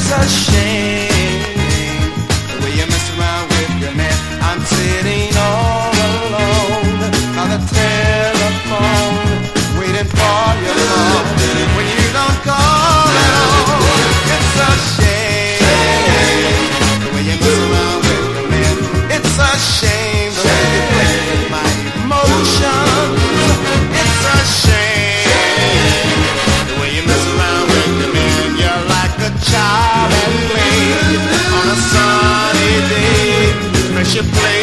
It's a shame the way you mess around with your man. I'm sitting all alone by the telephone, waiting for your call. When you don't call at all, it's a shame the way you mess around with your man. It's a shame the way you play with my emotions. It's a shame the way you mess around with your man. You're like a child at play on a sunny day. Pressure play.